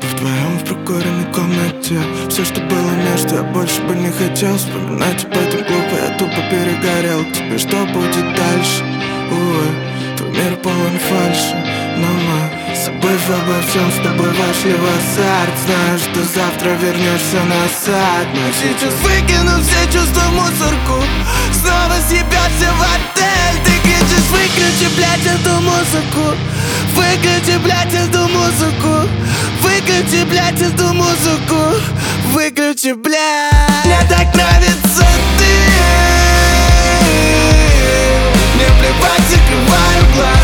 бы в твоем в прокуренной комнате. Все, что было между, я больше бы не хотел вспоминать об этом глупо, я тупо перегорел. Теперь что будет дальше? Увы, твой мир полон фальши, но мы, забыв обо всем, с тобой вошли в азарт. Знаю, что завтра вернешься назад, но сейчас выкину все чувства в мусорку. Снова съебешься в отель. Ты кричишь: выключи, блядь, эту музыку. Выключи, блядь, эту музыку. Выключи, блядь, эту музыку. Выключи, блядь. Мне так нравится ты. Мне плевать, закрываю глаза.